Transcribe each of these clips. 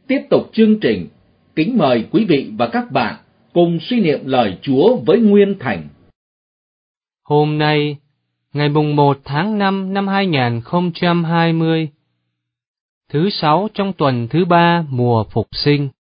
tiếp tục chương trình, kính mời quý vị và các bạn cùng suy niệm lời Chúa với Nguyên Thành. Hôm nay, ngày mùng 1 tháng 5 năm 2020, thứ 6 trong tuần thứ 3 mùa Phục sinh.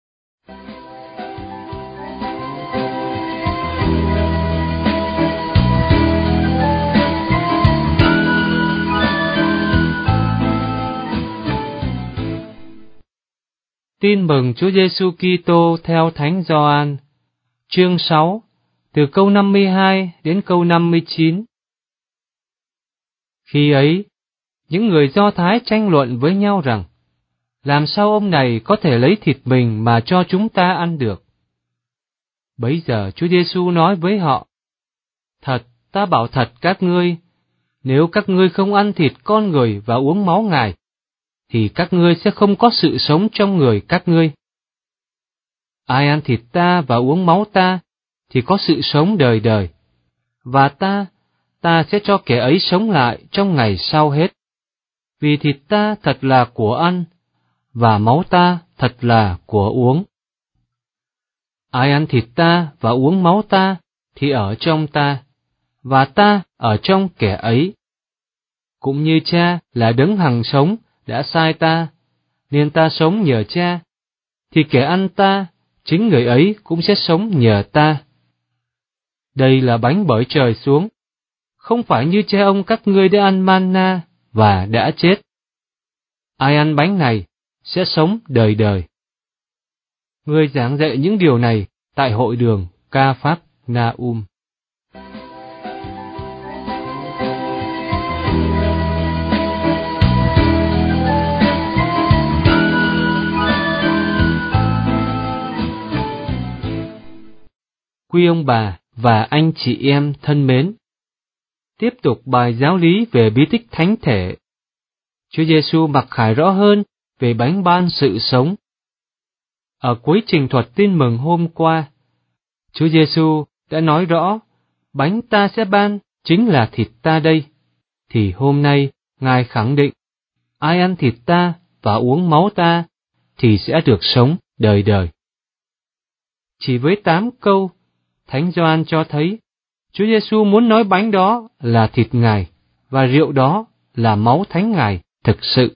Tin mừng Chúa Giêsu Kitô theo Thánh Gioan, chương 6, từ câu 52 đến câu 59. Khi ấy, những người Do Thái tranh luận với nhau rằng, làm sao ông này có thể lấy thịt mình mà cho chúng ta ăn được? Bấy giờ Chúa Giêsu nói với họ, thật, ta bảo thật các ngươi, nếu các ngươi không ăn thịt con người và uống máu Ngài, thì các ngươi sẽ không có sự sống trong người các ngươi. Ai ăn thịt ta và uống máu ta, thì có sự sống đời đời, và ta sẽ cho kẻ ấy sống lại trong ngày sau hết. Vì thịt ta thật là của ăn, và máu ta thật là của uống. Ai ăn thịt ta và uống máu ta, thì ở trong ta, và ta ở trong kẻ ấy. Cũng như Cha là đấng hằng sống đã sai ta, nên ta sống nhờ Cha, thì kẻ ăn ta, chính người ấy cũng sẽ sống nhờ ta. Đây là bánh bởi trời xuống, không phải như cha ông các ngươi đã ăn manna và đã chết. Ai ăn bánh này sẽ sống đời đời. Người giảng dạy những điều này tại hội đường Ca-phác-na-um. Quý ông bà và anh chị em thân mến, tiếp tục bài giáo lý về bí tích thánh thể. Chúa Giêsu mặc khải rõ hơn về bánh ban sự sống. Ở cuối trình thuật tin mừng hôm qua, Chúa Giêsu đã nói rõ bánh ta sẽ ban chính là thịt ta đây. Thì hôm nay Ngài khẳng định, ai ăn thịt ta và uống máu ta thì sẽ được sống đời đời. Chỉ với 8 câu, Thánh Gioan cho thấy Chúa Giêsu muốn nói bánh đó là thịt Ngài và rượu đó là máu thánh Ngài thực sự.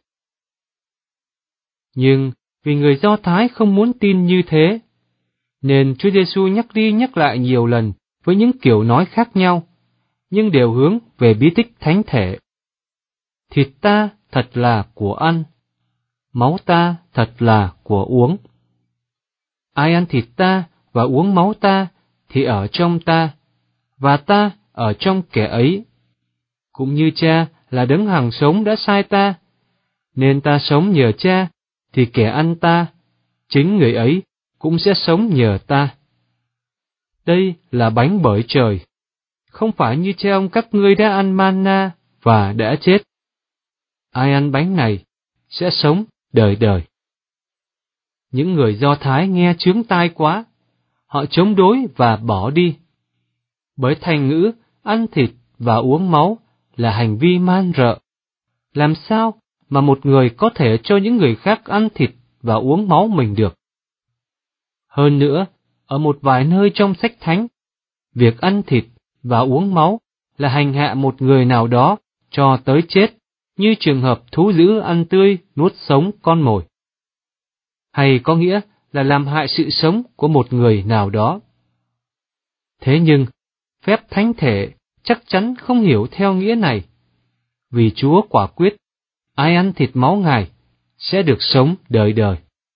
Nhưng vì người Do Thái không muốn tin như thế, nên Chúa Giêsu nhắc đi nhắc lại nhiều lần với những kiểu nói khác nhau, nhưng đều hướng về bí tích thánh thể. Thịt ta thật là của ăn, máu ta thật là của uống. Ai ăn thịt ta và uống máu ta thì ở trong ta, và ta ở trong kẻ ấy. Cũng như Cha là đấng hằng sống đã sai ta, nên ta sống nhờ Cha, thì kẻ ăn ta, chính người ấy cũng sẽ sống nhờ ta. Đây là bánh bởi trời, không phải như cha ông các ngươi đã ăn manna và đã chết. Ai ăn bánh này sẽ sống đời đời. Những người Do Thái nghe chướng tai quá, họ chống đối và bỏ đi. Bởi thành ngữ ăn thịt và uống máu là hành vi man rợ. Làm sao mà một người có thể cho những người khác ăn thịt và uống máu mình được? Hơn nữa, ở một vài nơi trong sách thánh, việc ăn thịt và uống máu là hành hạ một người nào đó cho tới chết, như trường hợp thú dữ ăn tươi nuốt sống con mồi. Hay có nghĩa là làm hại sự sống của một người nào đó. Thế nhưng, phép thánh thể chắc chắn không hiểu theo nghĩa này, vì Chúa quả quyết, ai ăn thịt máu Ngài sẽ được sống đời đời.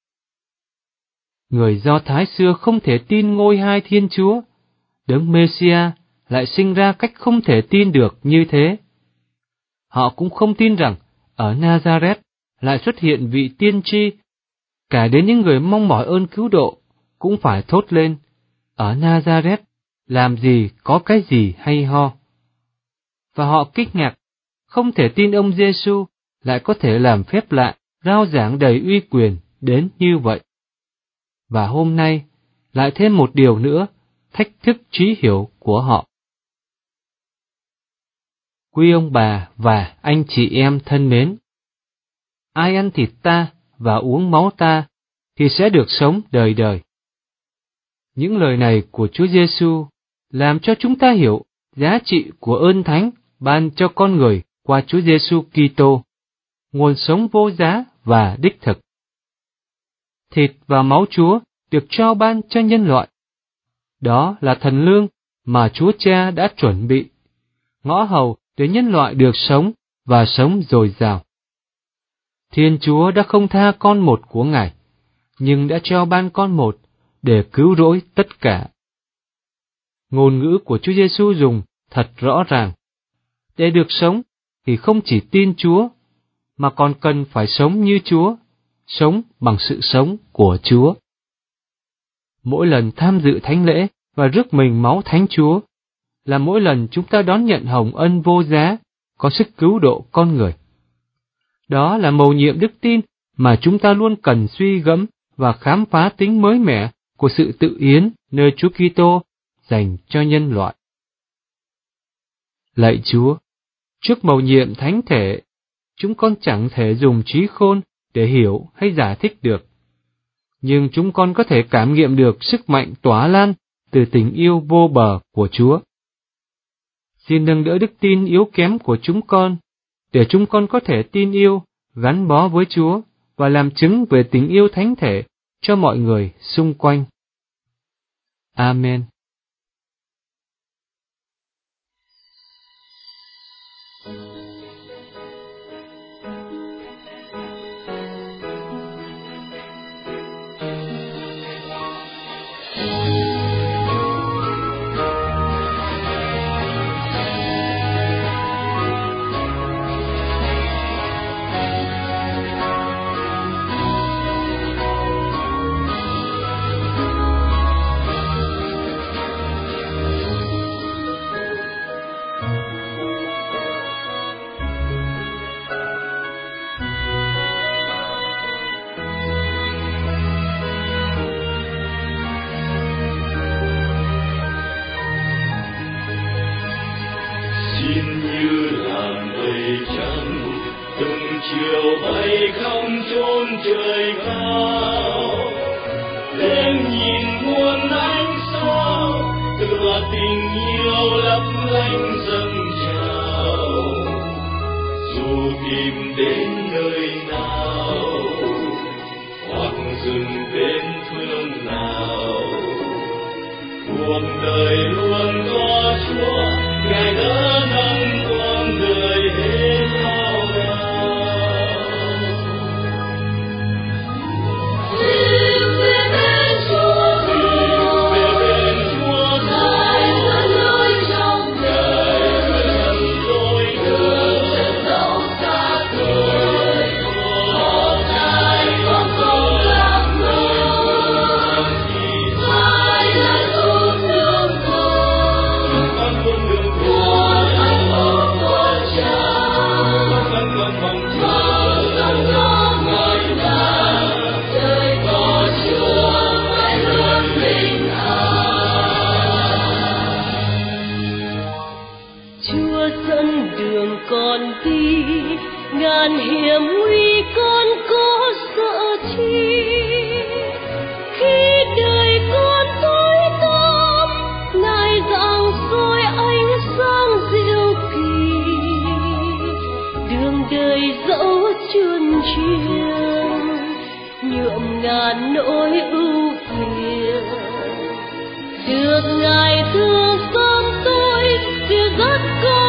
Người Do Thái xưa không thể tin ngôi hai Thiên Chúa, đấng Mê-si-a lại sinh ra cách không thể tin được như thế. Họ cũng không tin rằng ở Nazareth lại xuất hiện vị tiên tri, cả đến những người mong mỏi ơn cứu độ cũng phải thốt lên, ở Nazareth làm gì có cái gì hay ho. Và họ kinh ngạc, không thể tin ông Giêsu lại có thể làm phép lạ, rao giảng đầy uy quyền đến như vậy. Và hôm nay, lại thêm một điều nữa, thách thức trí hiểu của họ. Quý ông bà và anh chị em thân mến, ai ăn thịt ta và uống máu ta thì sẽ được sống đời đời. Những lời này của Chúa Giêsu làm cho chúng ta hiểu giá trị của ơn thánh ban cho con người qua Chúa Giêsu Kitô, nguồn sống vô giá và đích thực. Thịt và máu Chúa được trao ban cho nhân loại. Đó là thần lương mà Chúa Cha đã chuẩn bị, ngõ hầu để nhân loại được sống và sống dồi dào. Thiên Chúa đã không tha con một của Ngài, nhưng đã trao ban con một để cứu rỗi tất cả. Ngôn ngữ của Chúa Giêsu dùng thật rõ ràng. Để được sống thì không chỉ tin Chúa, mà còn cần phải sống như Chúa, sống bằng sự sống của Chúa. Mỗi lần tham dự thánh lễ và rước mình máu Thánh Chúa là mỗi lần chúng ta đón nhận hồng ân vô giá có sức cứu độ con người. Đó là mầu nhiệm đức tin mà chúng ta luôn cần suy gẫm và khám phá tính mới mẻ của sự tự hiến nơi Chúa Kitô dành cho nhân loại. Lạy Chúa, trước mầu nhiệm thánh thể, chúng con chẳng thể dùng trí khôn để hiểu hay giải thích được. Nhưng chúng con có thể cảm nghiệm được sức mạnh tỏa lan từ tình yêu vô bờ của Chúa. Xin nâng đỡ đức tin yếu kém của chúng con, để chúng con có thể tin yêu, gắn bó với Chúa và làm chứng về tình yêu thánh thể cho mọi người xung quanh. Amen. chiều bay khắp chốn trời cao, đêm nhìn muôn ánh sao, tựa tình yêu lấp lánh dâng trào. Dù tìm đến nơi nào, hoặc dừng bên phương nào, cuộc đời luôn có Chúa, Ngài đỡ nâng con người hết lao đao. Tìm về bên Chúa, Ngài dẫn lối trong đời, đường chân dẫu xa xôi, có Ngài con không lạc lối. Ngài là giúp đường con, hạnh phúc của Cha, con có Ngài là đời có Chúa, mãi luôn bình an. Chúa dẫn đường con đi, ngàn hiểm nguy con có sợ chi. Khi đời con tối tăm, Ngài rạng soi ánh sáng diệu kỳ. Đường đời dẫu chươn chiêng, nhuộm ngàn nỗi ưu phiền. Được Ngài thương xót tôi, dìu dắt con